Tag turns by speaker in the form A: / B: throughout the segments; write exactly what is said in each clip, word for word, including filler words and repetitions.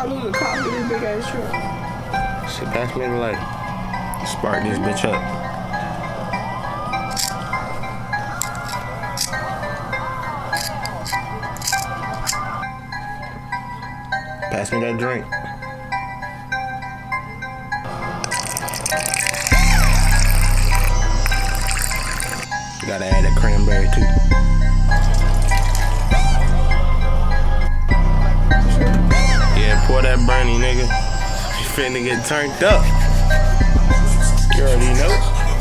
A: I lose a cop with this big ass truck.
B: Shit, pass me the light. Spark this bitch up. Pass me that drink. You gotta add that cranberry too. Yeah, pour that Bernie, nigga. You finna get turned up. You already know.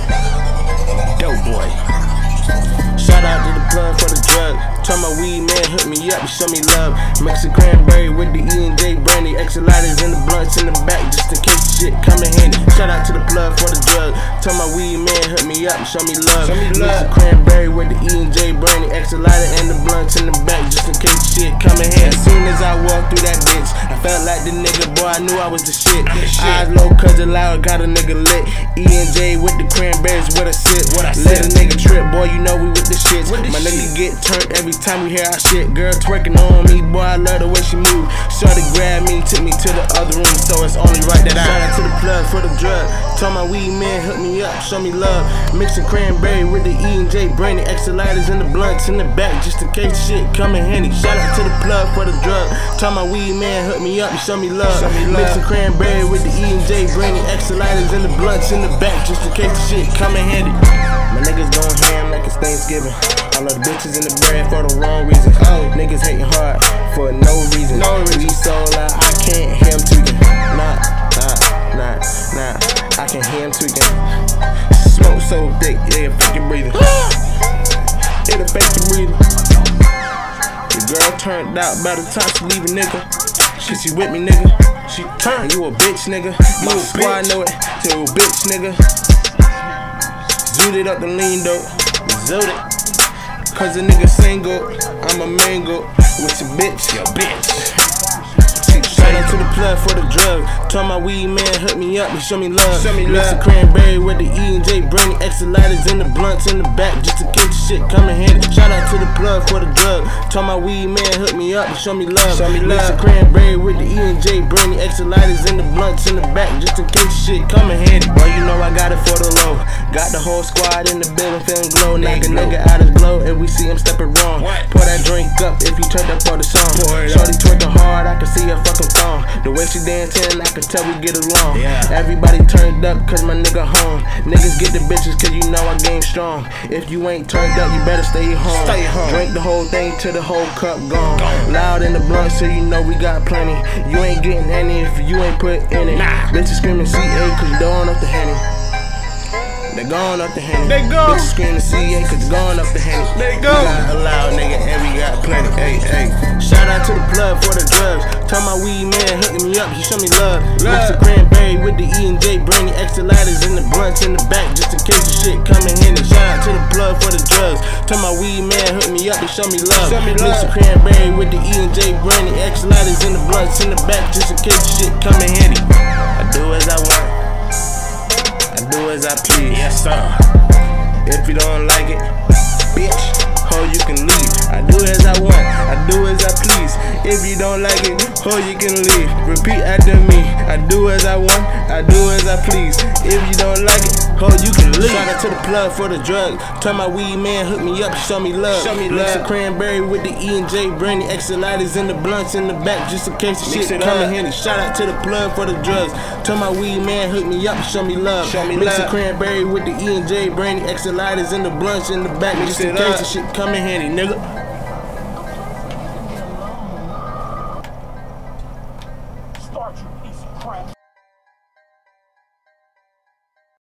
B: Dope boy. Shout out to the plug for the drug. Tell my weed man, hook me up, show me love. Mix the cranberry with the E and J brandy. Extra lighters in the blunts in the back, just in case shit come in handy. Shout out to the plug for the drug. Tell my weed man, hook me up, show me love. Show me love. Mix the cranberry with the E and J brandy. Extra lighter and the blunts in the back, just in case shit come in handy. As soon as I walked through that bitch, I felt like the nigga, boy, I knew I was the shit. Eyes low, cause it loud, got a nigga lit. E and J with the cranberries, what I sip. Let a nigga trip, boy, you know we with the shits. My nigga get turned every time we hear our shit. Girl twerking on me, boy, I love the way she move. Shorty grabbed me, took me to the other room, so it's only right that I shout out to the plug for the drug. Told my weed man, hook me up, show me love. Mixing cranberry with the E and J brandy. Extra lighters in the blunts in the back, just in case shit come in handy. Shout out to the plug for the drug. Told my weed man, hook me up, show me love. Mixing cranberry with the E and J brandy. Extra lighters in the blunts in the back, just in case shit come in handy. My niggas gon' ham like it's Thanksgiving. All of the bitches in the bread for the wrong reasons. Oh, niggas hating hard for no reason. No reason. We so loud, I can't hear him tweaking. Nah, nah, nah, nah, I can hear him tweaking. Smoke so thick, yeah, fake your breathing. It'll fake your breathing. The girl turned out by the time she leave a nigga. She, she with me, nigga. She turned. You a bitch, nigga. You a squad, know it. You a bitch, nigga. Zooted up the lean dope. Zooted. Cause a nigga single, I'm a mango with your bitch, your bitch. Shout out to the plug for the drug. Told my weed man, hook me up and show me love. Show me love. Mix the cranberry with the E and J brandy. Extra lighters in the blunts in the back, just in case shit come in handy. Shout out to the plug for the drug. Told my weed man, hook me up and show me love. Show me love. Mix the cranberry with the E and J brandy. Extra lighters in the blunts in the back, just in case shit come in handy. Boy, you know I got it for the low. Got the whole squad in the building feeling glow. Knock a nigga out his glow and we see him stepping wrong. What? Pour that drink up if you turned up for the song. Shorty twerking hard, I can see her fucking thong. The way she dancing, I can tell we get along. Yeah. Everybody turned up cause my nigga home. Niggas get the bitches cause you know I game strong. If you ain't turned up, you better stay home. Stay home. Drink the whole thing till the whole cup gone. gone. Loud in the blunt so you know we got plenty. You ain't getting any if you ain't put in it. Nah. Bitches screaming C A cause you going up the Henny. They going up the Henny. They go. Bitches screaming C A cause they going up the Henny. They go. We got a loud nigga and we got plenty. Hey, hey. Shout out to the plug for the drugs. Tell my weed man, hooking me up, he show me love. Mix the cranberry with the E and J brandy. Extra lighters in the blunts in the back, just in case the shit come in handy. Shout out to the plug for the drugs. Tell my weed man, hook me up and show me love. Show me love. Mix the cranberry with the E and J brandy. Extra lighters in the blunts in the back, just in case the shit come in handy. I do as I want. I do as I please. Yes, sir. If you don't like it, bitch, ho, you can leave. I do as I want, I do as I please. If you don't like it, ho, you can leave. Repeat after me. I do as I want, I do as I please. If you don't like it, ho, you can leave. Shout out to the plug for the drug. Tell my weed man, hook me up, show me love. Show me love. Mix the cranberry with the E and J brandy. Extra lighters in the blunts in the back, just in case the shit come in handy. Shout out to the plug for the drugs. Tell my weed man, hook me up, show me love. Show me Mix love. the cranberry with the E and J brandy. Extra lighters in the blunts in the back, Mix just in case the shit come in handy, nigga.
C: Start, you piece of crap.